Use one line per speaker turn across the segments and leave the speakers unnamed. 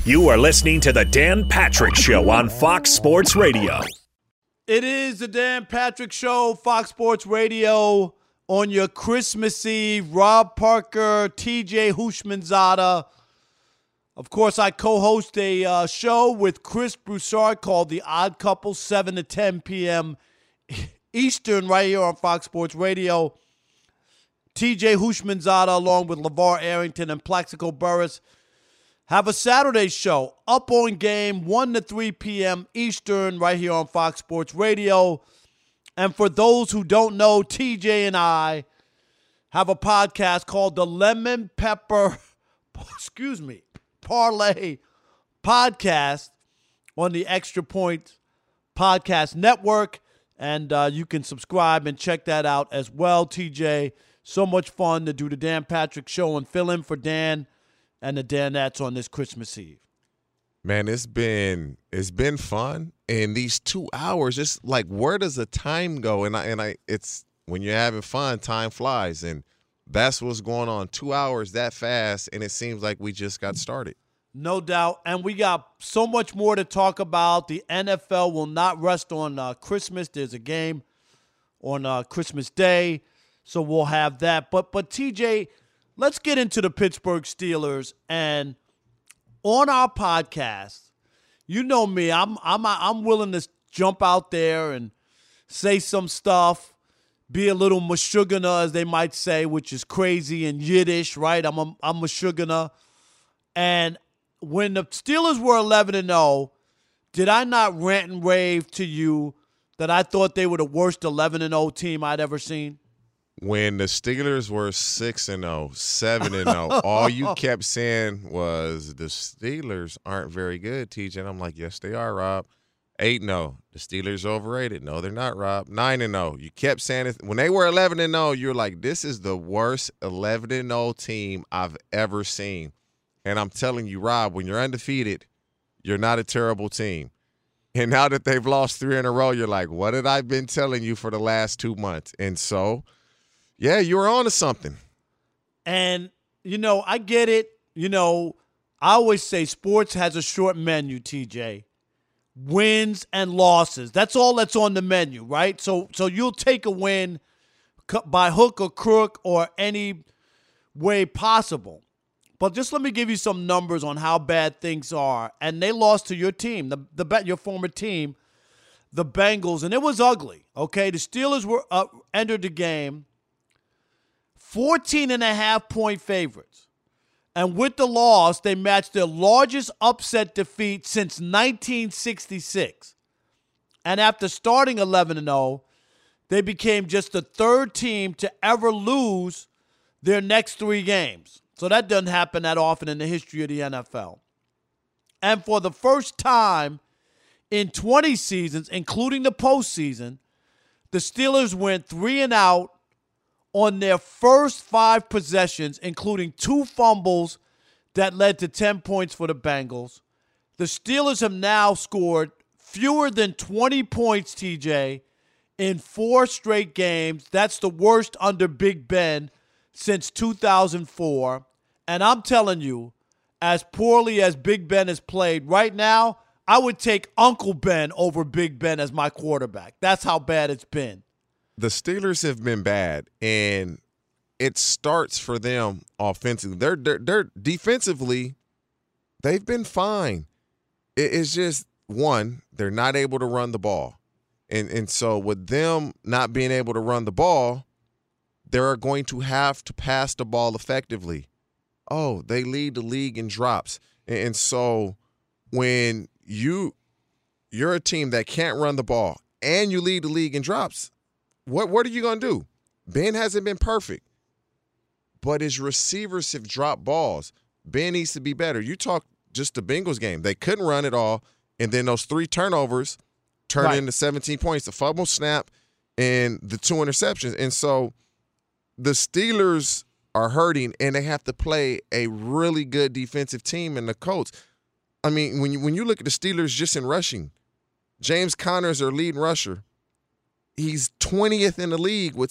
You are listening to The Dan Patrick Show on Fox Sports Radio.
It is the Dan Patrick Show, Fox Sports Radio, on your Christmas Eve. Rob Parker, TJ Houshmandzadeh. Of course, I co-host a show with Chris Broussard called The Odd Couple, 7 to 10 p.m. Eastern, right here on Fox Sports Radio. TJ Houshmandzadeh, along with LeVar Arrington and Plaxico Burress, have a Saturday show, Up on Game, 1 to 3 p.m. Eastern, right here on Fox Sports Radio. And for those who don't know, TJ and I have a podcast called the Lemon Pepper, Parlay Podcast on the Extra Point Podcast Network. And you can subscribe and check that out as well, TJ. So much fun to do the Dan Patrick Show and fill in for Dan and the Danettes on this Christmas Eve.
Man, it's been fun. And these 2 hours, it's like, where does the time go? And it's when you're having fun, time flies, and that's what's going on. 2 hours that fast, and it seems like we just got started.
No doubt, and we got so much more to talk about. The NFL will not rest on Christmas. There's a game on Christmas Day, so we'll have that. But TJ, let's get into the Pittsburgh Steelers. And on our podcast, you know me, I'm willing to jump out there and say some stuff, be a little mashugana, as they might say, which is crazy in Yiddish, right? I'm mashugana. And when the Steelers were 11-0, did I not rant and rave to you that I thought they were the worst 11-0 team I'd ever seen?
When the Steelers were 6-0, 7-0, all you kept saying was the Steelers aren't very good, TJ. And I'm like, yes, they are, Rob. 8-0, the Steelers are overrated. No, they're not, Rob. 9-0, you kept saying it. When they were 11-0, you were like, this is the worst 11-0 team I've ever seen. And I'm telling you, Rob, when you're undefeated, you're not a terrible team. And now that they've lost 3 in a row, you're like, what had I been telling you for the last 2 months? And so, yeah, you were on to something.
And, I get it. I always say sports has a short menu, TJ. Wins and losses. That's all that's on the menu, right? So you'll take a win by hook or crook or any way possible. But just let me give you some numbers on how bad things are. And they lost to your team, your former team, the Bengals, and it was ugly, okay? The Steelers were entered the game 14.5-point favorites. And with the loss, they matched their largest upset defeat since 1966. And after starting 11-0, they became just the third team to ever lose their next 3 games. So that doesn't happen that often in the history of the NFL. And for the first time in 20 seasons, including the postseason, the Steelers went 3-and-out on their first 5 possessions, including 2 fumbles that led to 10 points for the Bengals. The Steelers have now scored fewer than 20 points, TJ, in 4 straight games. That's the worst under Big Ben since 2004. And I'm telling you, as poorly as Big Ben has played right now, I would take Uncle Ben over Big Ben as my quarterback. That's how bad it's been.
The Steelers have been bad, and it starts for them offensively. They're defensively, they've been fine. It's just, one, they're not able to run the ball. And so with them not being able to run the ball, they're going to have to pass the ball effectively. Oh, they lead the league in drops. And so when you're a team that can't run the ball and you lead the league in drops, what are you going to do? Ben hasn't been perfect, but his receivers have dropped balls. Ben needs to be better. You talk just the Bengals game. They couldn't run it all, and then those 3 turnovers turned into 17 points, the fumble snap and the 2 interceptions. And so the Steelers are hurting, and they have to play a really good defensive team and the Colts. I mean, when you look at the Steelers just in rushing, James Conner is their leading rusher. He's 20th in the league with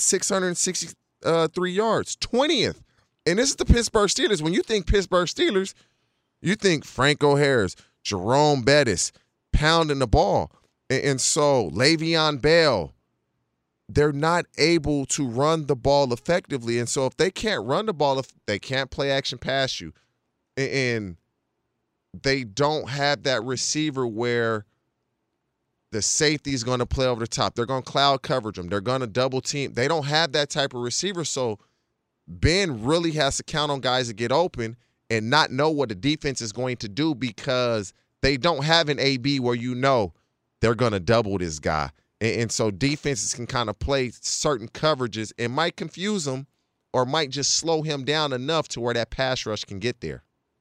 663 yards. 20th. And this is the Pittsburgh Steelers. When you think Pittsburgh Steelers, You think Franco Harris, Jerome Bettis pounding the ball. And so Le'Veon Bell, they're not able to run the ball effectively. And so if they can't run the ball, if they can't play action past you, and they don't have that receiver where the safety is going to play over the top. They're going to cloud coverage them. They're going to double team. They don't have that type of receiver. So Ben really has to count on guys to get open and not know what the defense is going to do because they don't have an AB where you know they're going to double this guy. And so defenses can kind of play certain coverages and might confuse them or might just slow him down enough to where that pass rush can get there.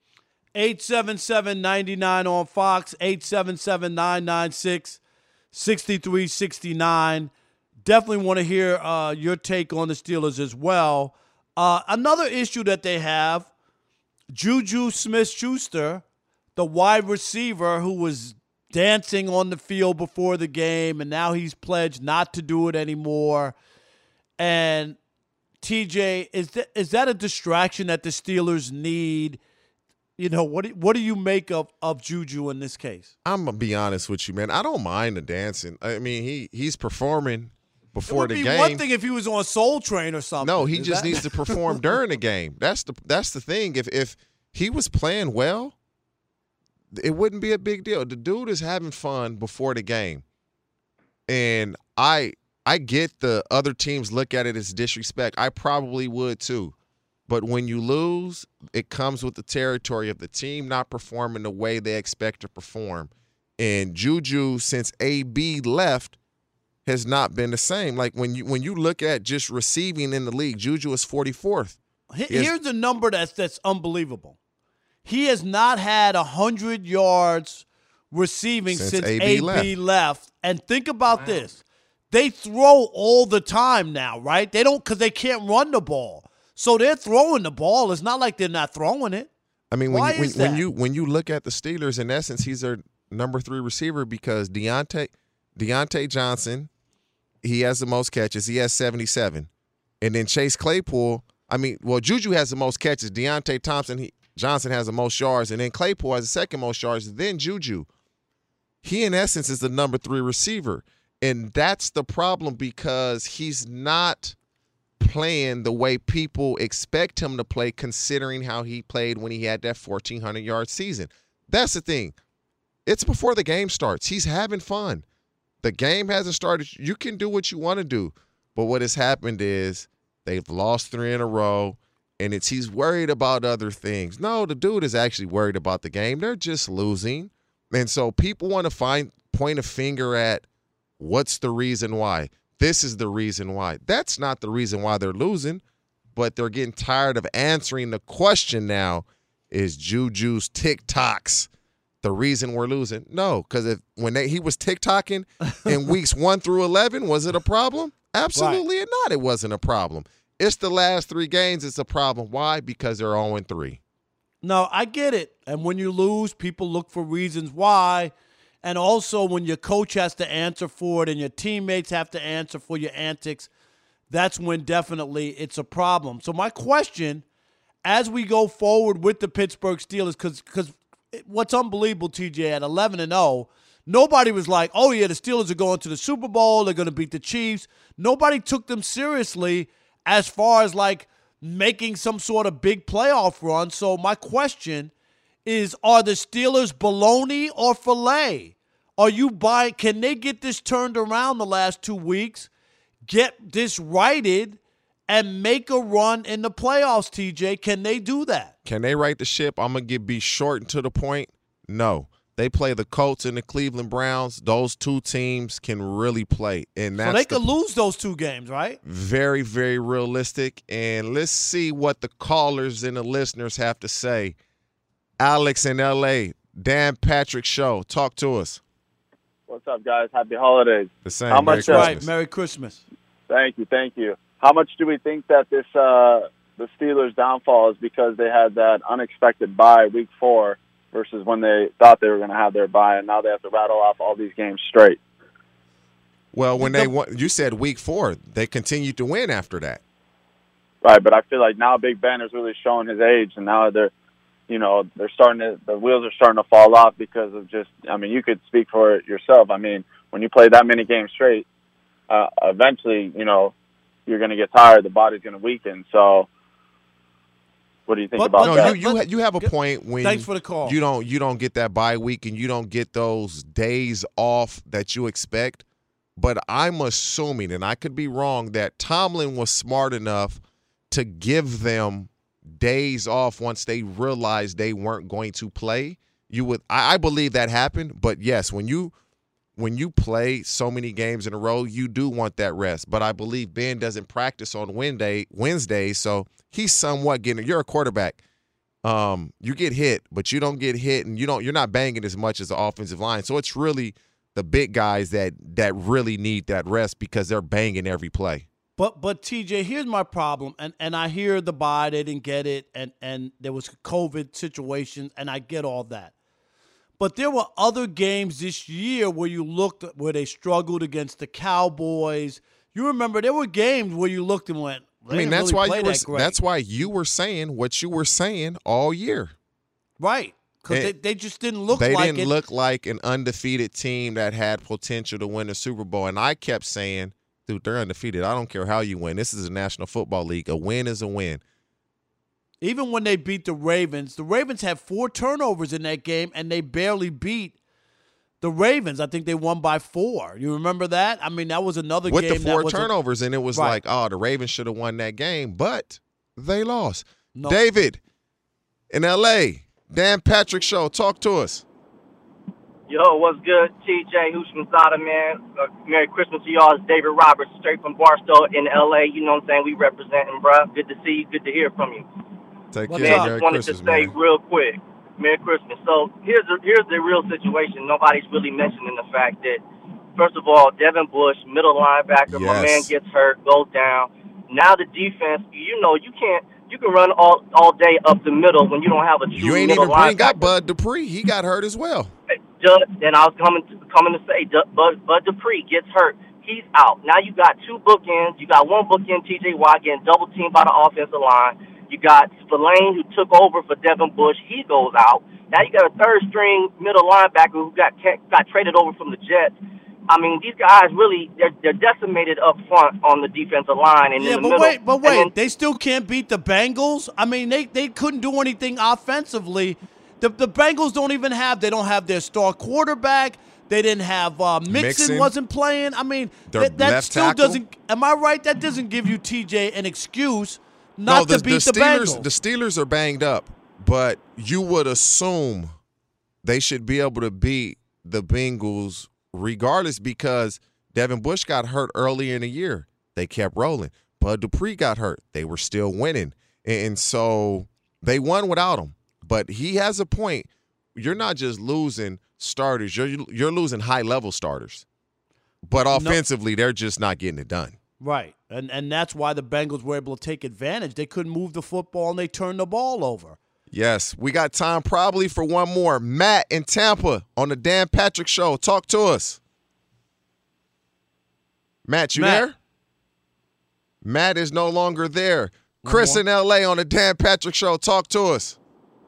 877-99 on Fox, 877-996-6369. Definitely want to hear your take on the Steelers as well. Another issue that they have, Juju Smith-Schuster, the wide receiver who was dancing on the field before the game, and now he's pledged not to do it anymore. And TJ, is that a distraction that the Steelers need? You know, what do you make of Juju in this case?
I'm going to be honest with you, man. I don't mind the dancing. I mean, he's performing before the game. It would be
one thing if he was on Soul Train or something.
No, he just needs to perform during the game. That's the thing. If he was playing well, it wouldn't be a big deal. The dude is having fun before the game. And I get the other teams look at it as disrespect. I probably would too. But when you lose, it comes with the territory of the team not performing the way they expect to perform. And Juju, since AB left, has not been the same. Like when you look at just receiving in the league, Juju is 44th.
Here's the number that's unbelievable. He has not had 100 yards receiving since AB left. And think about this. They throw all the time now, right? They don't because they can't run the ball. So they're throwing the ball. It's not like they're not throwing it.
I mean, when you look at the Steelers, in essence, he's their number 3 receiver because Deontay Johnson, he has the most catches. He has 77. And then Chase Claypool, Juju has the most catches. Deontay Johnson has the most yards. And then Claypool has the second most yards. Then Juju. He, in essence, is the number 3 receiver. And that's the problem because he's not playing the way people expect him to play considering how he played when he had that 1,400-yard season. That's the thing. It's before the game starts. He's having fun. The game hasn't started. You can do what you want to do. But what has happened is they've lost 3 in a row, and he's worried about other things. No, the dude is actually worried about the game. They're just losing. And so people want to point a finger at what's the reason why. This is the reason why. That's not the reason why they're losing, but they're getting tired of answering the question now, is Juju's TikToks the reason we're losing? No, because he was TikToking in weeks 1 through 11, was it a problem? Absolutely not. It wasn't a problem. It's the last 3 games it's a problem. Why? Because they're 0-3.
No, I get it. And when you lose, people look for reasons why. And also when your coach has to answer for it and your teammates have to answer for your antics, that's when definitely it's a problem. So my question, as we go forward with the Pittsburgh Steelers, because what's unbelievable, TJ, at 11-0, nobody was like, oh, yeah, the Steelers are going to the Super Bowl. They're going to beat the Chiefs. Nobody took them seriously as far as, like, making some sort of big playoff run. So my question is, are the Steelers bologna or filet? Are you buying? Can they get this turned around the last 2 weeks, get this righted, and make a run in the playoffs, TJ? Can they do that?
Can they right the ship? I'm going to be short and to the point. No. They play the Colts and the Cleveland Browns. Those 2 teams can really play. And that's
so they could lose those 2 games, right?
Very, very realistic. And let's see what the callers and the listeners have to say. Alex in L.A., Dan Patrick Show. Talk to us.
What's up, guys? Happy holidays.
The same.
How much?
Merry Christmas.
Thank you. How much do we think that this the Steelers' downfall is because they had that unexpected bye week 4 versus when they thought they were going to have their bye, and now they have to rattle off all these games straight?
Well, when you said week 4, they continued to win after that.
Right, but I feel like now Big Ben is really showing his age, and now the wheels are starting to fall off because of just, I mean, you could speak for it yourself. I mean, when you play that many games straight, eventually, you're going to get tired. The body's going to weaken. So what do you think about that?
You have a point when
thanks for the call.
You don't get that bye week and you don't get those days off that you expect. But I'm assuming, and I could be wrong, that Tomlin was smart enough to give them days off once they realized they weren't going to play. I believe that happened, but yes, when you play so many games in a row, you do want that rest. But I believe Ben doesn't practice on Wednesday, so he's somewhat getting. You're a quarterback. You get hit, but you don't get hit, and you're not banging as much as the offensive line. So it's really the big guys that really need that rest because they're banging every play.
But TJ, here's my problem, and I hear the bye, they didn't get it, and there was COVID situations, and I get all that. But there were other games this year where they struggled against the Cowboys. You remember there were games where you looked and went, that's
why you were saying what you were saying all year.
Right. Because they just didn't look
look like an undefeated team that had potential to win the Super Bowl. And I kept saying, dude, they're undefeated. I don't care how you win. This is a National Football League. A win is a win.
Even when they beat the Ravens had 4 turnovers in that game, and they barely beat the Ravens. I think they won by 4. You remember that? I mean, that was another
game.
With
the 4 turnovers, and it was like, oh, the Ravens should have won that game, but they lost. No. David, in L.A., Dan Patrick Show, talk to us.
Yo, what's good? TJ Houshmandzadeh, man. Merry Christmas to y'all. It's David Roberts, straight from Barstow in L.A. You know what I'm saying? We representing, bruh. Good to see you. Good to hear from you.
Take care.
Man, just wanted to say real quick, Merry Christmas. So here's the real situation. Nobody's really mentioning the fact that, first of all, Devin Bush, middle linebacker, my man gets hurt, goes down. Now the defense, you can run all day up the middle when you don't have a true middle linebacker.
You ain't even bring up Bud Dupree. He got hurt as well.
And I was coming to say, Bud Dupree gets hurt. He's out. Now you got 2 bookends. You got one bookend, T.J. Watt, getting double teamed by the offensive line. You got Spillane, who took over for Devin Bush. He goes out. Now you got a third-string middle linebacker who got traded over from the Jets. I mean, these guys really, they're decimated up front on the defensive line. And in the middle.
But wait, they still can't beat the Bengals? I mean, they couldn't do anything offensively. The Bengals they don't have their star quarterback. They didn't have Mixon wasn't playing. I mean, that still doesn't – am I right? That doesn't give you, TJ, an excuse not to beat the Bengals.
The Steelers are banged up, but you would assume they should be able to beat the Bengals regardless because Devin Bush got hurt earlier in the year. They kept rolling. Bud Dupree got hurt. They were still winning. And so they won without him. But he has a point. You're not just losing starters. You're losing high-level starters. But offensively, they're just not getting it done.
Right. And that's why the Bengals were able to take advantage. They couldn't move the football, and they turned the ball over.
Yes. We got time probably for one more. Matt in Tampa on the Dan Patrick Show. Talk to us. Matt, you there? Matt is no longer there. Chris in L.A. on the Dan Patrick Show. Talk to us.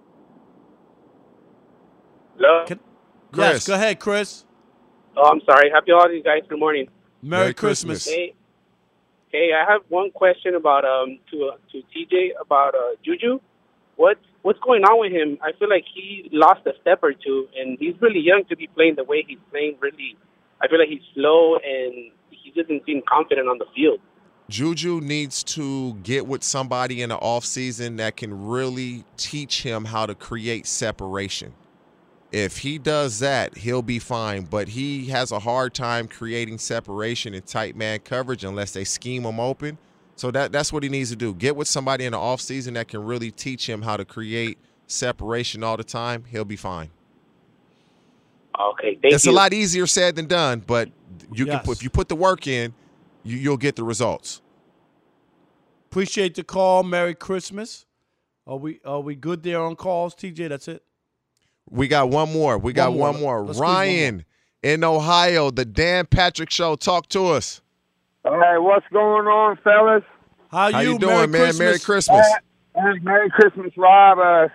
Hello?
Yes, go ahead, Chris.
Oh, I'm sorry. Happy holidays, guys. Good morning.
Merry Christmas.
Hey, I have one question about to TJ about Juju. What's going on with him? I feel like he lost a step or two, and he's really young to be playing the way he's playing. Really, I feel like he's slow and he doesn't seem confident on the field.
Juju needs to get with somebody in the offseason that can really teach him how to create separation. If he does that, he'll be fine. But he has a hard time creating separation in tight man coverage unless they scheme him open. So that's what he needs to do. Get with somebody in the offseason that can really teach him how to create separation all the time. He'll be fine.
Okay, thank you.
It's a lot easier said than done, but if you put the work in, you'll get the results.
Appreciate the call. Merry Christmas. Are we good there on calls, TJ? That's it?
We got one more. One more. Ryan in Ohio, the Dan Patrick Show. Talk to us.
All right, what's going on, fellas?
How you
doing, man? Merry Christmas.
Merry Christmas, Rob.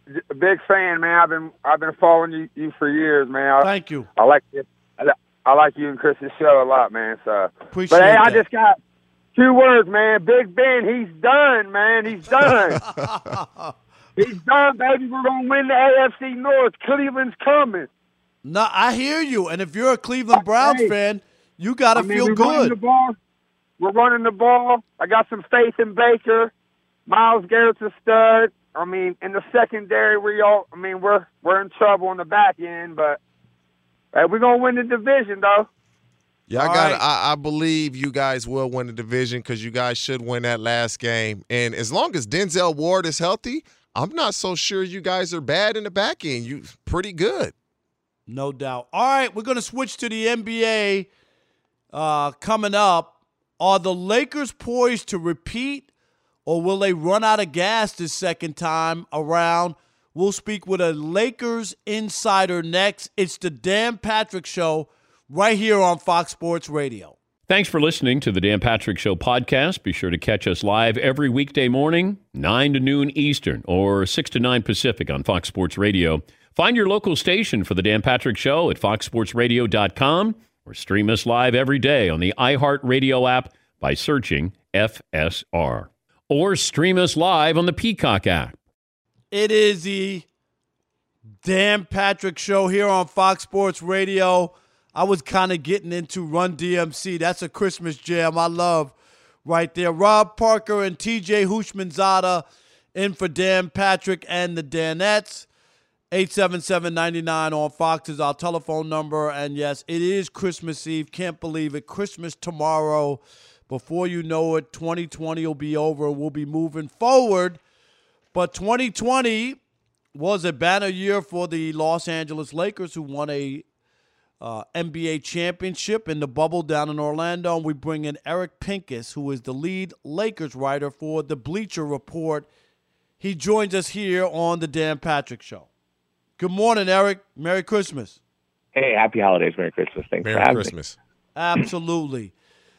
a big fan, man. I've been following you for years, man.
Thank you.
I like it. I like you and Chris's show a lot, man. So,
Appreciate
but hey,
that.
I just got 2 words, man. Big Ben, he's done, man. He's done. He's done, baby. We're gonna win the AFC North. Cleveland's coming.
No, I hear you. And if you're a Cleveland Browns fan, you got to feel good.
We're running the ball. I got some faith in Baker. Myles Garrett's a stud. I mean, in the secondary, we're in trouble in the back end, but hey, we're gonna win the division, though.
Yeah, I believe you guys will win the division because you guys should win that last game. And as long as Denzel Ward is healthy, I'm not so sure you guys are bad in the back end. You pretty good.
No doubt. All right, we're going to switch to the NBA coming up. Are the Lakers poised to repeat, or will they run out of gas this second time around? We'll speak with a Lakers insider next. It's the Dan Patrick Show right here on Fox Sports Radio.
Thanks for listening to the Dan Patrick Show podcast. Be sure to catch us live every weekday morning, 9 to noon Eastern or 6 to 9 Pacific on Fox Sports Radio. Find your local station for the Dan Patrick Show at foxsportsradio.com or stream us live every day on the iHeartRadio app by searching FSR. Or stream us live on the Peacock app.
It is the Dan Patrick Show here on Fox Sports Radio. I was kind of getting into Run DMC. That's a Christmas jam I love right there. Rob Parker and TJ Hushmanzada in for Dan Patrick and the Danettes. 877-99 on Fox is our telephone number. And, yes, it is Christmas Eve. Can't believe it. Christmas tomorrow. Before you know it, 2020 will be over. We'll be moving forward. But 2020 was a banner year for the Los Angeles Lakers, who won a NBA championship in the bubble down in Orlando. And we bring in Eric Pincus, who is the lead Lakers writer for the Bleacher Report. He joins us here on the Dan Patrick Show. Good morning, Eric. Merry Christmas.
Hey, happy holidays. Merry Christmas. Thanks for having
Merry Christmas.
me.
Absolutely.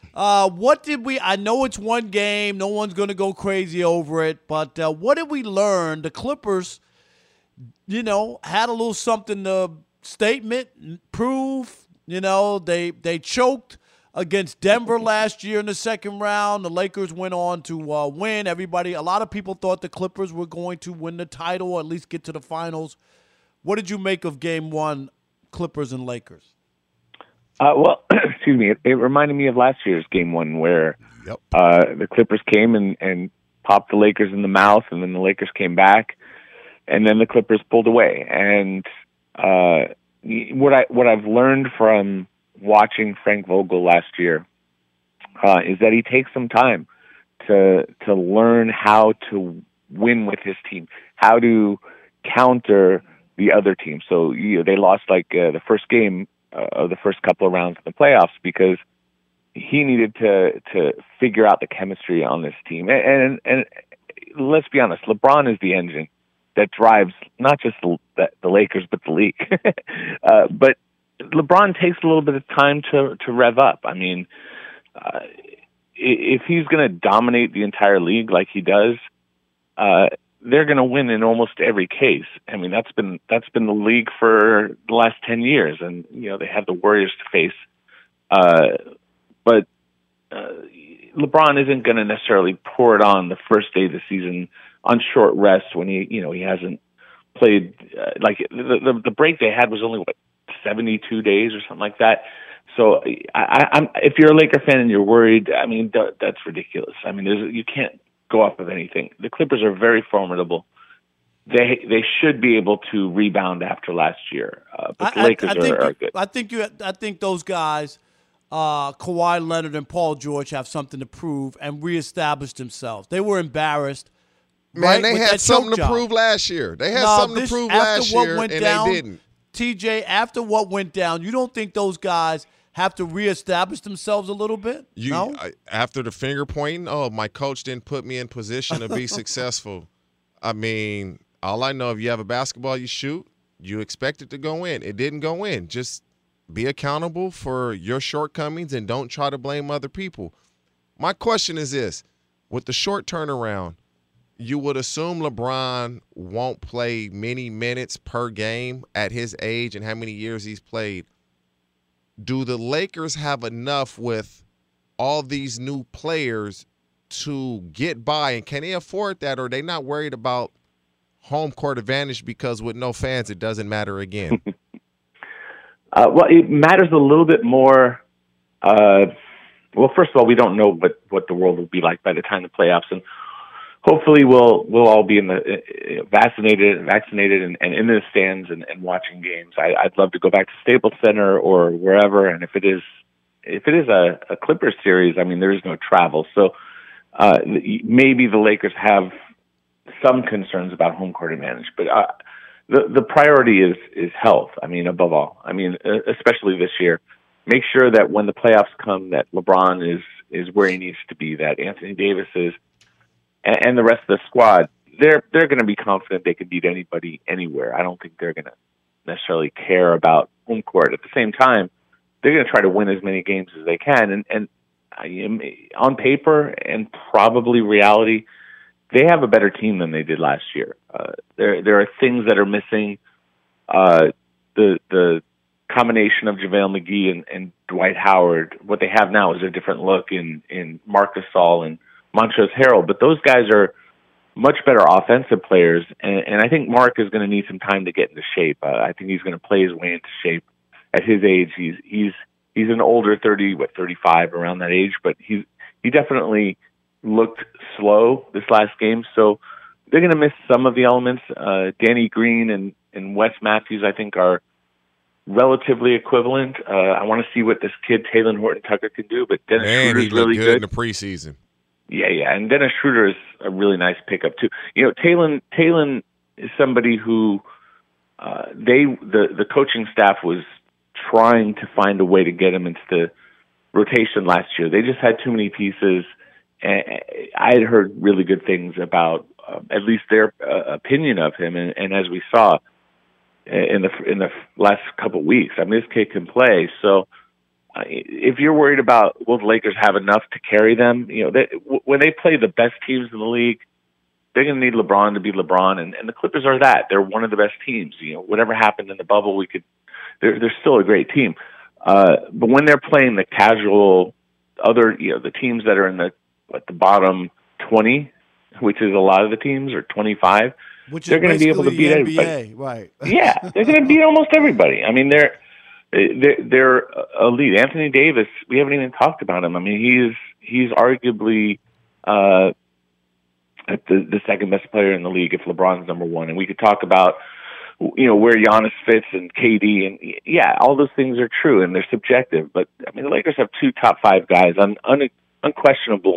I know it's one game. No one's going to go crazy over it. But what did we learn? The Clippers, had a little something to statement, prove. They choked against Denver last year in the second round. The Lakers went on to win. A lot of people thought the Clippers were going to win the title or at least get to the finals. What did you make of Game 1, Clippers and Lakers?
Well, excuse me. It reminded me of last year's Game 1 where the Clippers came and popped the Lakers in the mouth, and then the Lakers came back, and then the Clippers pulled away. And what I've learned from watching Frank Vogel last year is that he takes some time to learn how to win with his team, how to counter the other team. So they lost the first game of the first couple of rounds of the playoffs because he needed to figure out the chemistry on this team. And let's be honest, LeBron is the engine that drives not just the Lakers but the league. But LeBron takes a little bit of time to rev up. I mean, if he's going to dominate the entire league like he does, they're going to win in almost every case. I mean, that's been the league for the last 10 years, and they have the Warriors to face. But LeBron isn't going to necessarily pour it on the first day of the season on short rest when he hasn't played. The break they had was only 72 days or something like that. So if you're a Laker fan and you're worried, I mean, that's ridiculous. I mean, you can't go off of anything. The Clippers are very formidable. They should be able to rebound after last year. But the Lakers are good.
I think those guys, Kawhi Leonard and Paul George, have something to prove and reestablish themselves. They were embarrassed.
Man, they had something to prove last year. They had something to prove last year, and they didn't.
TJ, after what went down, you don't think those guys have to reestablish themselves a little bit? No?
After the finger pointing, my coach didn't put me in position to be successful. I mean, all I know, if you have a basketball you shoot, you expect it to go in. It didn't go in. Just be accountable for your shortcomings and don't try to blame other people. My question is this. With the short turnaround, you would assume LeBron won't play many minutes per game at his age and how many years he's played. Do the Lakers have enough with all these new players to get by, and can they afford that, or are they not worried about home court advantage because with no fans it doesn't matter again?
Well, it matters a little bit more. Well, first of all, we don't know what the world will be like by the time the playoffs, and hopefully we'll all be in the vaccinated and in the stands and watching games. I'd love to go back to Staples Center or wherever, and if it is a Clippers series, I mean, there is no travel, so maybe the Lakers have some concerns about home court advantage, but the priority is health. I mean, above all, I mean, especially this year, make sure that when the playoffs come, that LeBron is where he needs to be, that Anthony Davis is, and the rest of the squad, they're going to be confident they can beat anybody anywhere. I don't think they're going to necessarily care about home court. At the same time, they're going to try to win as many games as they can, and on paper and probably reality, they have a better team than they did last year. There are things that are missing. The combination of JaVale McGee and Dwight Howard, what they have now is a different look in Marc Gasol and Montrezl Harrell, but those guys are much better offensive players, and I think Mark is going to need some time to get into shape. I think he's going to play his way into shape at his age. He's an older 35 around that age, but he definitely looked slow this last game, so they're going to miss some of the elements. Danny Green and Wes Matthews, I think, are relatively equivalent. I want to see what this kid Talen Horton-Tucker can do, but Dennis Schroeder's really good
in the preseason.
Yeah, and Dennis Schroeder is a really nice pickup too. You know, Talen is somebody who the coaching staff was trying to find a way to get him into the rotation last year. They just had too many pieces. And I had heard really good things about at least their opinion of him, and as we saw in the last couple of weeks, I mean, this kid can play. So if you're worried about will the Lakers have enough to carry them, you know, when they play the best teams in the league, they're going to need LeBron to be LeBron, and the Clippers are that. They're one of the best teams. You know, whatever happened in the bubble, they're still a great team. But when they're playing the casual other, you know, the teams that are at the bottom 20, which is a lot of the teams, or 25, they're going to be able to beat everybody.
Right?
Yeah, they're going to beat almost everybody. I mean, they're elite. Anthony Davis, we haven't even talked about him. I mean, he's arguably the second best player in the league if LeBron's number one. And we could talk about, you know, where Giannis fits and KD, and yeah, all those things are true and they're subjective. But I mean, the Lakers have two top five guys, unquestionable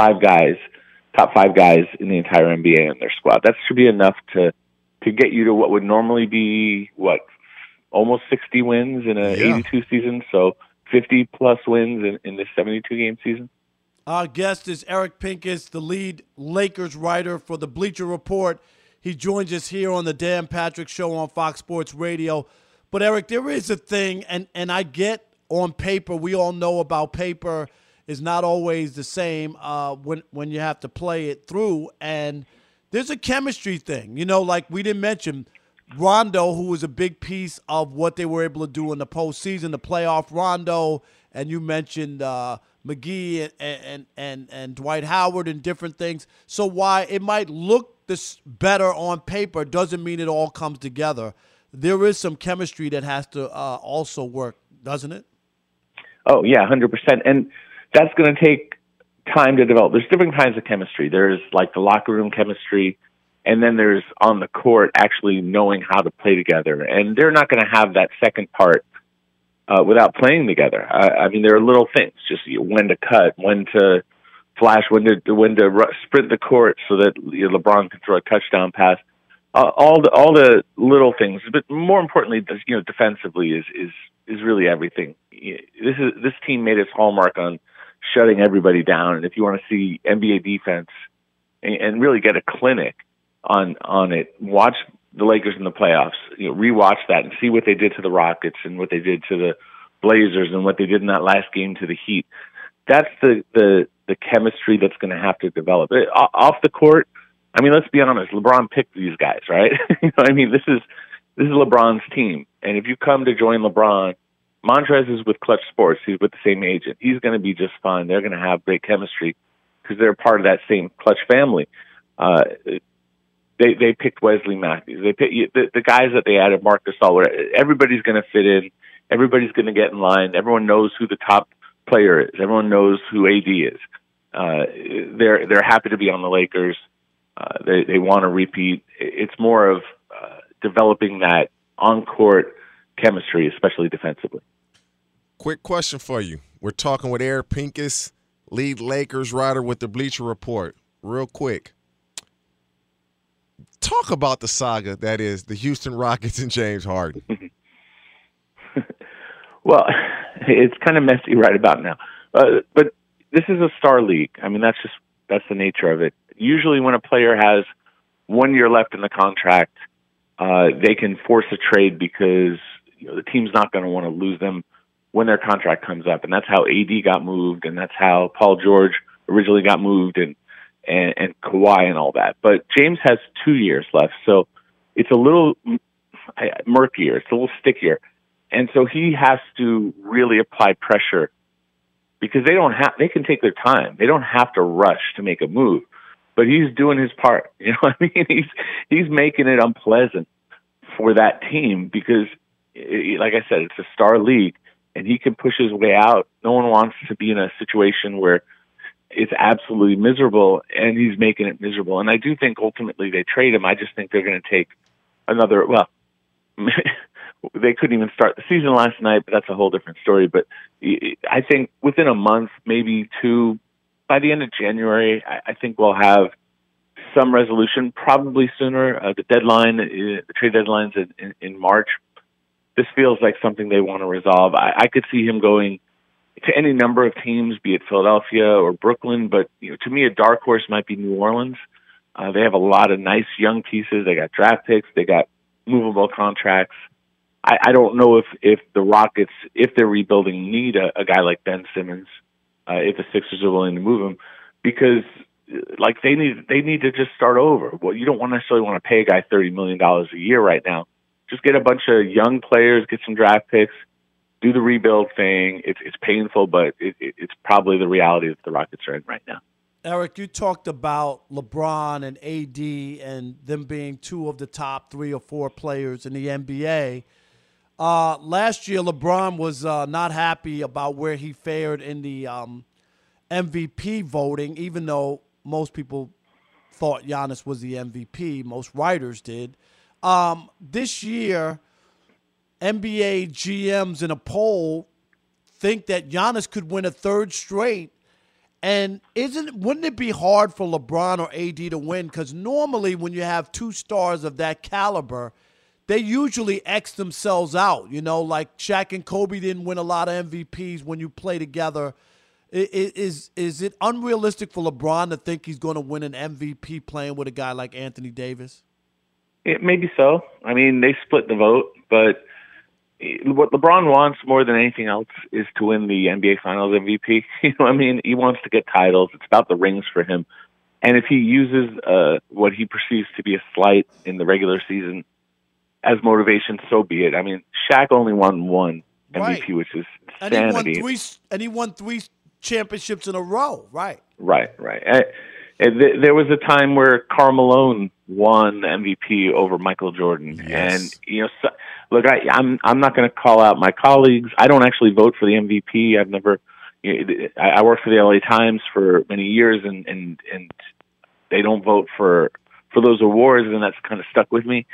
top five guys in the entire NBA in their squad. That should be enough to get you to what would normally be almost 60 wins in an 82 season. So 50 plus wins in this 72 game season.
Our guest is Eric Pincus, the lead Lakers writer for the Bleacher Report. He joins us here on the Dan Patrick Show on Fox Sports Radio. But, Eric, there is a thing, and I get on paper, we all know about paper is not always the same when you have to play it through. And there's a chemistry thing. You know, like we didn't mention Rondo, who was a big piece of what they were able to do in the postseason, the playoff Rondo, and you mentioned McGee and Dwight Howard and different things. So why it might look this better on paper doesn't mean it all comes together. There is some chemistry that has to also work, doesn't it?
Oh, yeah, 100%. And that's going to take time to develop. There's different kinds of chemistry. There's like the locker room chemistry, and then there's on the court actually knowing how to play together. And they're not going to have that second part without playing together. I mean, there are little things, just when to cut, when to flash, when to sprint the court so that LeBron can throw a touchdown pass. All the little things, but more importantly, defensively is really everything. This team made its hallmark on shutting everybody down, and if you want to see NBA defense and really get a clinic on it, watch the Lakers in the playoffs. Rewatch that and see what they did to the Rockets and what they did to the Blazers and what they did in that last game to the Heat. That's the chemistry that's going to have to develop. Off the court, I mean, let's be honest. LeBron picked these guys, right? I mean, this is LeBron's team. And if you come to join LeBron, Montrez is with Clutch Sports. He's with the same agent. He's going to be just fine. They're going to have great chemistry because they're part of that same Clutch family. They picked Wesley Matthews. They picked the guys that they added, Marc Gasol. Everybody's going to fit in. Everybody's going to get in line. Everyone knows who the top player is. Everyone knows who AD is. They're happy to be on the Lakers. They want to repeat. It's more of developing that on-court chemistry, especially defensively.
Quick question for you. We're talking with Eric Pincus, lead Lakers writer with the Bleacher Report. Real quick. Talk about the saga that is the Houston Rockets and James Harden.
Well, it's kind of messy right about now. But this is a star league. I mean, that's the nature of it. Usually when a player has 1 year left in the contract, they can force a trade because the team's not going to want to lose them when their contract comes up. And that's how AD got moved, and that's how Paul George originally got moved, and Kawhi and all that. But James has 2 years left, so it's a little murkier. It's a little stickier. And so he has to really apply pressure because they can take their time. They don't have to rush to make a move. But he's doing his part. You know what I mean? He's making it unpleasant for that team because, like I said, it's a star league, and he can push his way out. No one wants to be in a situation where it's absolutely miserable, and he's making it miserable. And I do think ultimately they trade him. I just think they're going to take another – well, they couldn't even start the season last night, but that's a whole different story. But I think within a month, maybe two, by the end of January, I think we'll have some resolution, probably sooner. The trade deadline's in March. This feels like something they want to resolve. I could see him going to any number of teams, be it Philadelphia or Brooklyn, but to me, a dark horse might be New Orleans. They have a lot of nice young pieces. They got draft picks. They got movable contracts. I don't know if the Rockets, if they're rebuilding, need a guy like Ben Simmons, if the Sixers are willing to move him, because they need to just start over. Well, you don't necessarily want to pay a guy $30 million a year right now. Just get a bunch of young players, get some draft picks, do the rebuild thing. It's painful, but it's probably the reality that the Rockets are in right now.
Eric, you talked about LeBron and AD and them being two of the top 3 or 4 players in the NBA. Last year, LeBron was not happy about where he fared in the MVP voting, even though most people thought Giannis was the MVP. Most writers did. This year, NBA GMs in a poll think that Giannis could win a 3rd straight. And wouldn't it be hard for LeBron or AD to win? Because normally when you have 2 stars of that caliber, they usually X themselves out. Like Shaq and Kobe didn't win a lot of MVPs when you play together. Is it unrealistic for LeBron to think he's going to win an MVP playing with a guy like Anthony Davis?
Maybe so. I mean, they split the vote, but what LeBron wants more than anything else is to win the NBA Finals MVP. I mean? He wants to get titles. It's about the rings for him. And if he uses what he perceives to be a slight in the regular season as motivation, so be it. I mean, Shaq only won 1 MVP, right, which is insanity.
And he won 3 championships in a row, right?
Right. There was a time where Karl Malone won the MVP over Michael Jordan. Yes. And, look, I'm not going to call out my colleagues. I don't actually vote for the MVP. I've never, I worked for the LA Times for many years, and they don't vote for those awards, and that's kind of stuck with me.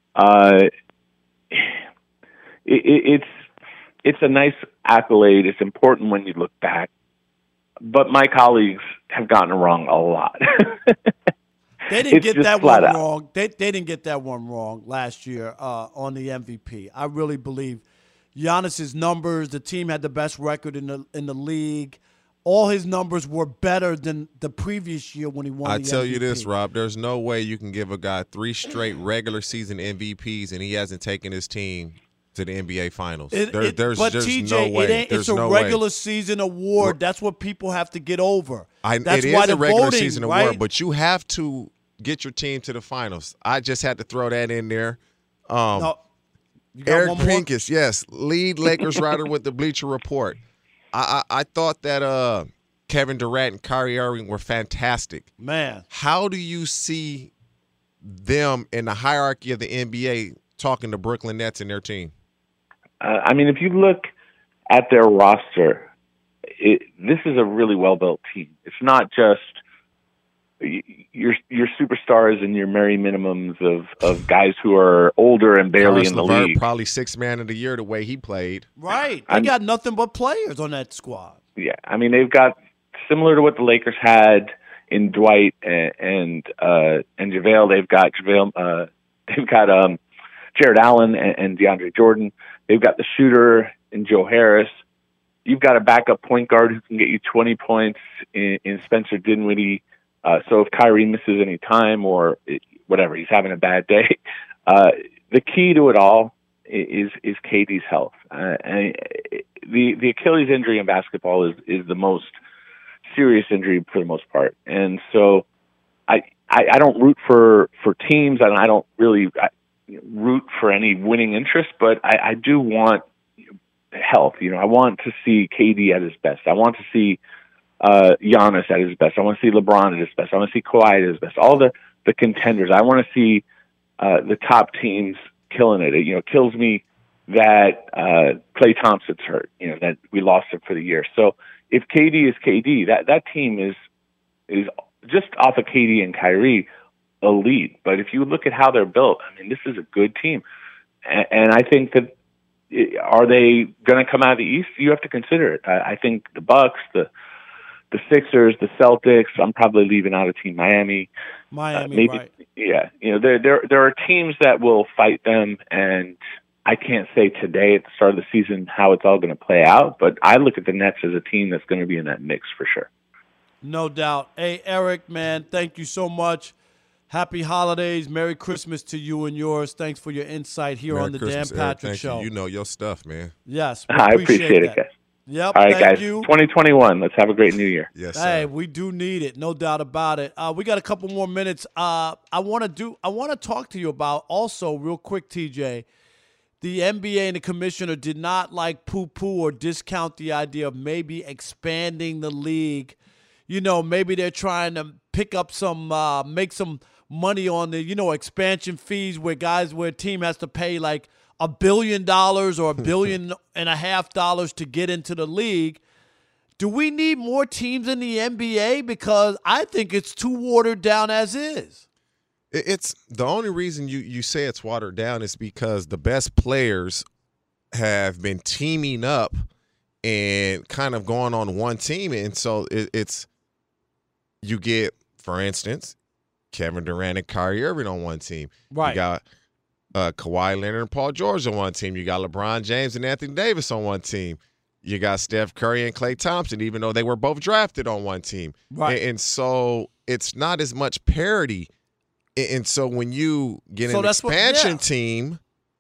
It's a nice accolade. It's important when you look back. But my colleagues have gotten it wrong a lot.
They didn't get that one wrong. They didn't get that one wrong last year on the MVP. I really believe Giannis's numbers. The team had the best record in the league. All his numbers were better than the previous year when he won the MVP.
I tell you this, Rob, there's no way you can give a guy 3 straight regular season MVPs and he hasn't taken his team to the NBA Finals. There's
TJ,
no way.
It's a regular season award. That's what people have to get over.
It is a regular season award, but you have to get your team to the finals. I just had to throw that in there.
No, you got
Eric
one more?
Pincus, yes, lead Lakers writer with the Bleacher Report. I thought that Kevin Durant and Kyrie Irving were fantastic.
Man.
How do you see them in the hierarchy of the NBA talking to Brooklyn Nets and their team?
I mean, if you look at their roster, this is a really well-built team. It's not just your superstars and your merry minimums of guys who are older and barely in the league.
Probably sixth man of the year the way he played.
Right. They got nothing but players on that squad.
Yeah. I mean, they've got similar to what the Lakers had in Dwight and JaVale. They've got Jared Allen and DeAndre Jordan. They've got the shooter in Joe Harris. You've got a backup point guard who can get you 20 points in Spencer Dinwiddie. So if Kyrie misses any time or whatever, he's having a bad day, the key to it all is KD's health. And the Achilles injury in basketball is the most serious injury for the most part. And so I don't root for teams, and I don't really root for any winning interest, but I do want health. I want to see KD at his best. I want to see Giannis at his best. I want to see LeBron at his best. I want to see Kawhi at his best. All the contenders. I want to see the top teams killing it. It kills me that Klay Thompson's hurt. That we lost him for the year. So if KD is KD, that team is just off of KD and Kyrie elite. But if you look at how they're built, I mean, this is a good team, and I think that are they going to come out of the East? You have to consider it. I think the Bucks, the Sixers, the Celtics. I'm probably leaving out a team, Miami. Maybe,
right?
Yeah, there are teams that will fight them, and I can't say today at the start of the season how it's all going to play out. But I look at the Nets as a team that's going to be in that mix for sure.
No doubt. Hey, Eric, man, thank you so much. Happy holidays. Merry Christmas to you and yours. Thanks for your insight here
Merry
on the
Christmas,
Dan Patrick
Eric.
Show.
You know your stuff, man.
Yes.
I appreciate it, guys.
Yep.
All right,
thank
guys.
you.
2021. Let's have a great new year.
Yes, sir.
Hey, we do need it, no doubt about it. We got a couple more minutes. I want to talk to you about also real quick, TJ. The NBA and the commissioner did not poo-poo or discount the idea of maybe expanding the league. Maybe they're trying to pick up make some money on the, expansion fees where a team has to pay like $1 billion or $1.5 billion to get into the league. Do we need more teams in the NBA? Because I think it's too watered down as is.
It's the only reason you say it's watered down is because the best players have been teaming up and kind of going on one team. And so it's you get, for instance, Kevin Durant and Kyrie Irving on one team.
Right.
You got Kawhi Leonard and Paul George on one team. You got LeBron James and Anthony Davis on one team. You got Steph Curry and Klay Thompson, even though they were both drafted on one team.
Right.
And so it's not as much parity. And so when you get an expansion team,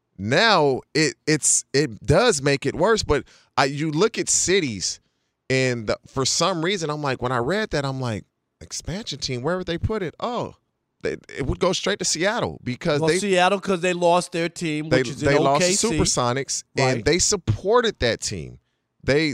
now it does make it worse. But you look at cities, and for some reason, I'm like, when I read that, I'm like, expansion team, where would they put it? Oh, it would go straight to Seattle because
they lost their team, which is in OKC.
They lost the Supersonics,
right.
And they supported that team. They're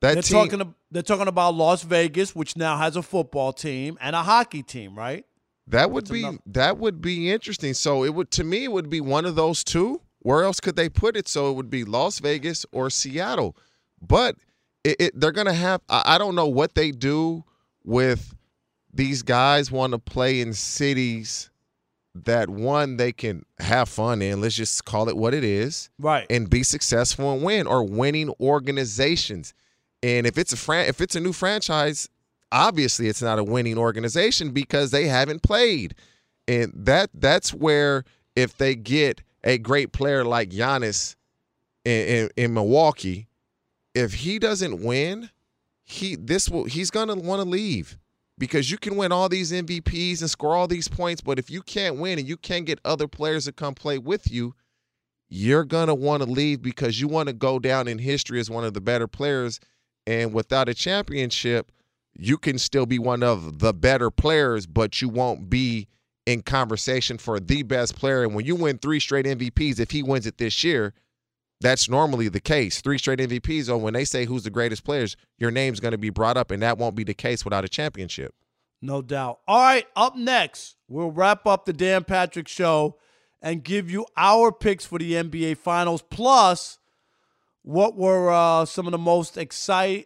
talking about Las Vegas, which now has a football team and a hockey team, right? That would be interesting. So it would be one of those two. Where else could they put it? So it would be Las Vegas or Seattle. But they're going to have – I don't know what they do with these guys want to play in cities that, one, they can have fun in. Let's just call it what it is.
Right.
And be successful and win, or winning organizations. And if it's a new franchise – obviously, it's not a winning organization because they haven't played. And that's where if they get a great player like Giannis in Milwaukee, if he doesn't win, he's going to want to leave because you can win all these MVPs and score all these points, but if you can't win and you can't get other players to come play with you, you're going to want to leave because you want to go down in history as one of the better players. And without a championship, you can still be one of the better players, but you won't be in conversation for the best player. And when you win 3 straight MVPs, if he wins it this year, that's normally the case. 3 straight MVPs, or when they say who's the greatest players, your name's going to be brought up, and that won't be the case without a championship.
No doubt. All right, up next, we'll wrap up the Dan Patrick Show and give you our picks for the NBA Finals, plus what were some of the most excited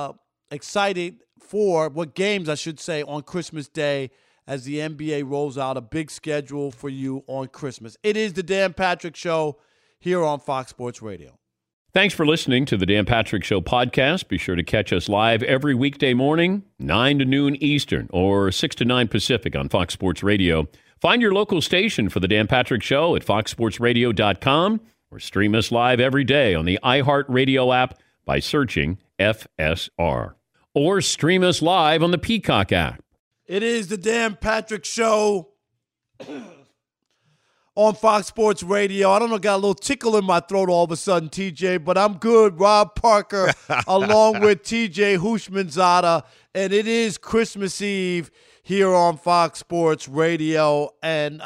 for, what games, I should say, on Christmas Day as the NBA rolls out a big schedule for you on Christmas. It is the Dan Patrick Show here on Fox Sports Radio.
Thanks for listening to the Dan Patrick Show podcast. Be sure to catch us live every weekday morning, 9 to noon Eastern or 6 to 9 Pacific on Fox Sports Radio. Find your local station for the Dan Patrick Show at foxsportsradio.com or stream us live every day on the iHeartRadio app by searching FSR. Or stream us live on the Peacock app.
It is the Dan Patrick Show on Fox Sports Radio. I don't know, got a little tickle in my throat all of a sudden, TJ, but I'm good. Rob Parker along with TJ Hushmanzada, and it is Christmas Eve here on Fox Sports Radio. And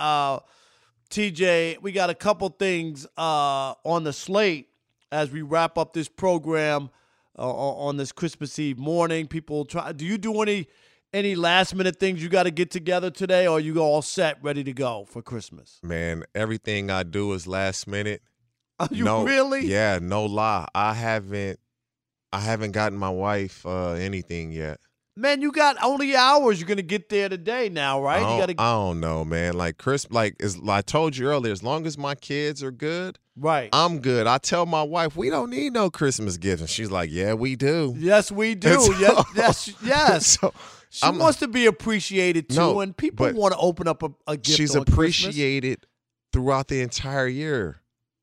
TJ, we got a couple things on the slate as we wrap up this program on this Christmas Eve morning. People try. Do you do any last-minute things you got to get together today, or are you all set, ready to go for Christmas?
Man, everything I do is last minute.
Are you really?
Yeah, no lie. I haven't gotten my wife anything yet.
Man, you got only hours. You're going to get there today now, right?
I don't know, man. Like I told you earlier, as long as my kids are good,
right,
I'm good. I tell my wife, we don't need no Christmas gifts. And she's like, yeah, we do.
Yes, we do.
So,
yes.
So,
she wants to be appreciated, too, and people want to open up a gift
she's
on
appreciated Christmas throughout the entire year.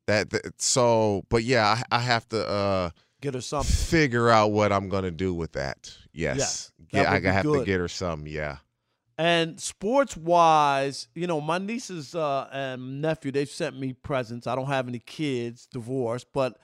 But yeah, I have to
get her something.
Figure out what I'm going to do with that. Yes. Yeah, I have to get her something, yeah.
And sports-wise, my nieces and nephew, they've sent me presents. I don't have any kids, divorced, but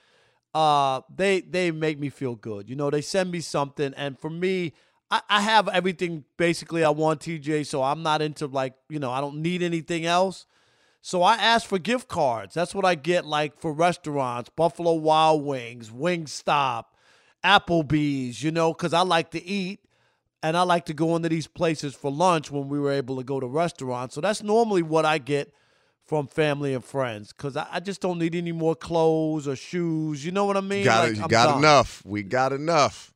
they make me feel good. They send me something, and for me, I have everything basically I want, TJ, so I'm not into I don't need anything else. So I ask for gift cards. That's what I get for restaurants, Buffalo Wild Wings, Wingstop, Applebee's, because I like to eat and I like to go into these places for lunch when we were able to go to restaurants. So that's normally what I get from family and friends because I just don't need any more clothes or shoes. You know what I mean?
You got enough. We got enough.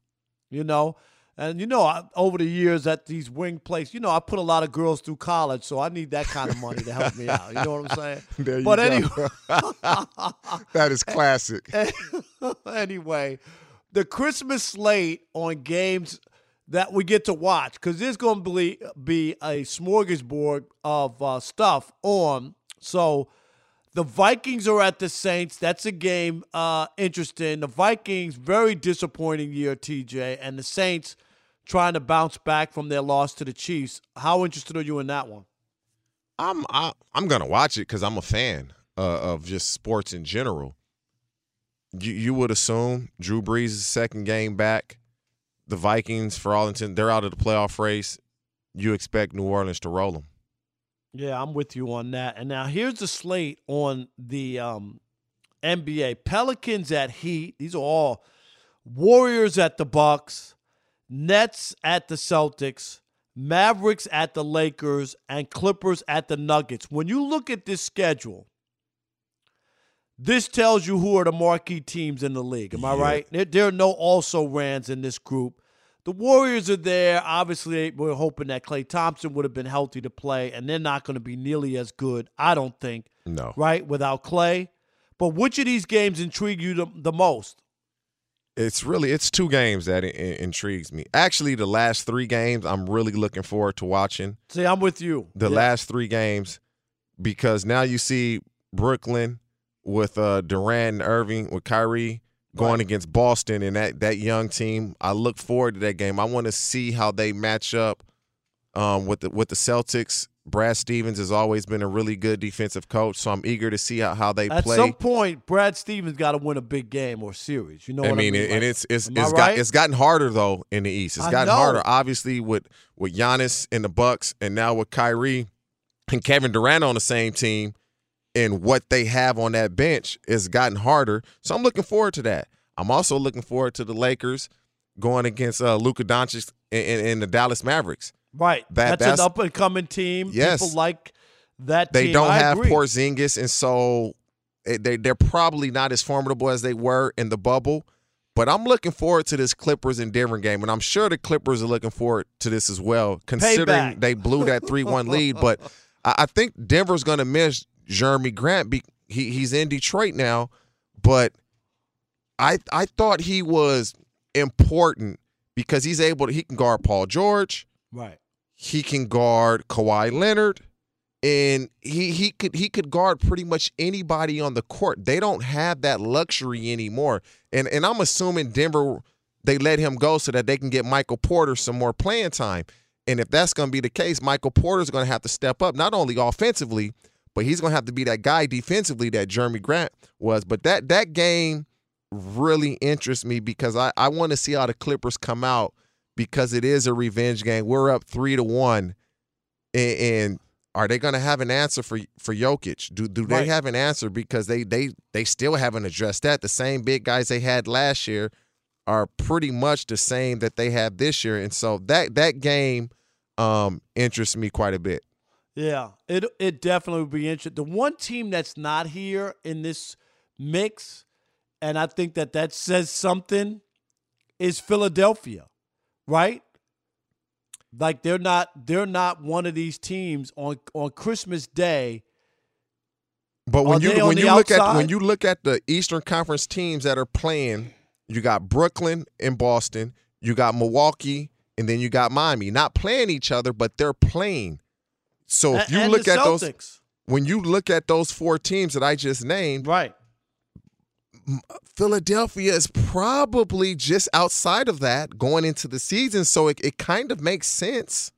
And, over the years at these wing places, I put a lot of girls through college, so I need that kind of money to help me out. You know what I'm saying?
There you go. Anyway. That is classic.
Anyway, the Christmas slate on games that we get to watch, because there's going to be a smorgasbord of stuff on. So the Vikings are at the Saints. That's a game interesting. The Vikings, very disappointing year, TJ, and the Saints trying to bounce back from their loss to the Chiefs. How interested are you in that one?
I'm going to watch it because I'm a fan of just sports in general. You would assume Drew Brees' second game back. The Vikings, for all intents, they're out of the playoff race. You expect New Orleans to roll them.
Yeah, I'm with you on that. And now here's the slate on the NBA. Pelicans at Heat. These are all Warriors at the Bucks, Nets at the Celtics, Mavericks at the Lakers, and Clippers at the Nuggets. When you look at this schedule, this tells you who are the marquee teams in the league. Am I right? There are no also-rans in this group. The Warriors are there. Obviously, we're hoping that Klay Thompson would have been healthy to play, and they're not going to be nearly as good, I don't think,
no,
right, without Klay. But which of these games intrigue you the most?
It's 2 games that intrigues me. Actually, the last 3 games I'm really looking forward to watching.
See, I'm with you.
The last 3 games, because now you see Brooklyn with Durant and Irving, with Kyrie going against Boston and that young team. I look forward to that game. I want to see how they match up with the Celtics. Brad Stevens has always been a really good defensive coach, so I'm eager to see how they play.
At some point, Brad Stevens got to win a big game or series. You know what I mean?
And it's gotten harder though in the East. It's gotten harder, obviously, with Giannis and the Bucks, and now with Kyrie and Kevin Durant on the same team, and what they have on that bench has gotten harder. So I'm looking forward to that. I'm also looking forward to the Lakers going against Luka Doncic and the Dallas Mavericks.
Right. That's an up-and-coming team.
Yes.
People like that
team. They don't have
agree.
Porzingis, and so they're probably not as formidable as they were in the bubble. But I'm looking forward to this Clippers and Denver game, and I'm sure the Clippers are looking forward to this as well, considering
Payback.
They blew that 3-1 lead. But I think Denver's going to miss Jeremy Grant. He's in Detroit now, but I thought he was important because he can guard Paul George.
Right.
He can guard Kawhi Leonard, and he could guard pretty much anybody on the court. They don't have that luxury anymore. And I'm assuming Denver, they let him go so that they can get Michael Porter some more playing time. And if that's going to be the case, Michael Porter's going to have to step up, not only offensively, but he's going to have to be that guy defensively that Jeremy Grant was. But that game really interests me because I want to see how the Clippers come out, because it is a revenge game. We're up 3-1, and are they going to have an answer for Jokic? Do they have an answer? Because they still haven't addressed that. The same big guys they had last year are pretty much the same that they have this year, and so that game interests me quite a bit.
Yeah, it definitely would be interesting. The one team that's not here in this mix, and I think that says something, is Philadelphia, right? Like they're not one of these teams on Christmas Day.
But when you look at the Eastern Conference teams that are playing, you got Brooklyn and Boston, you got Milwaukee, and then you got Miami. Not playing each other, but they're playing. So if you look at those, when you look at those four teams that I just named,
right,
Philadelphia is probably just outside of that going into the season, so it kind of makes sense.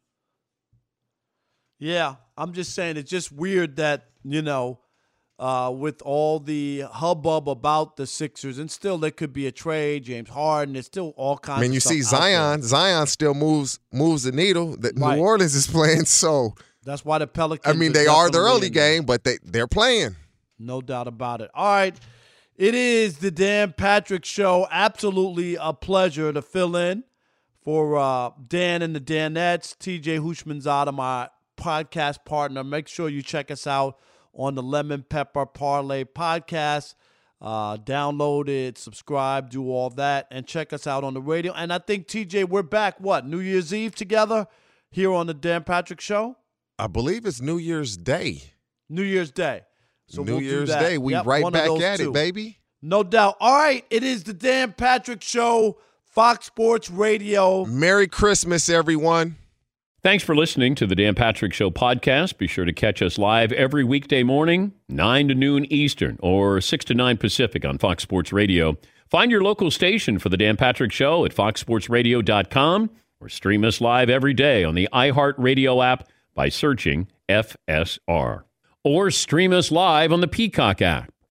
Yeah, I'm just saying it's just weird that, with all the hubbub about the Sixers, and still there could be a trade, James Harden, there's still all kinds of stuff.
I mean, you see Zion still moves the needle that New Orleans is playing, so
that's why the Pelicans,
they are the early game, but they're playing.
No doubt about it. All right. It is the Dan Patrick Show. Absolutely a pleasure to fill in for Dan and the Danettes. TJ Hushmanzada, my podcast partner. Make sure you check us out on the Lemon Pepper Parlay podcast. Download it, subscribe, do all that, and check us out on the radio. And I think, TJ, we're back, New Year's Eve together here on the Dan Patrick Show?
I believe it's New Year's Day.
New Year's Day. So
New Year's Day. We right back at it, baby.
No doubt. All right. It is the Dan Patrick Show, Fox Sports Radio.
Merry Christmas, everyone.
Thanks for listening to the Dan Patrick Show podcast. Be sure to catch us live every weekday morning, 9 to noon Eastern or 6 to 9 Pacific on Fox Sports Radio. Find your local station for the Dan Patrick Show at foxsportsradio.com or stream us live every day on the iHeartRadio app by searching FSR. Or stream us live on the Peacock app.